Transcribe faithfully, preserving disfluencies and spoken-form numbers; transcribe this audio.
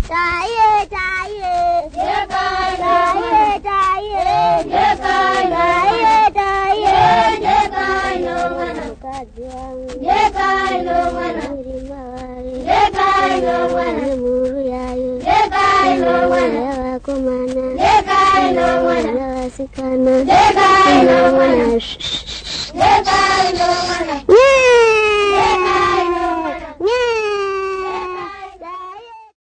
Taye, taye, taye, taye, taye, taye, taye, no one, Jekai no one, Jekai no one, Muriayo, Jekai no one, Kumana, Jekai no one, Sikana, Jekai no one, Jekai no one.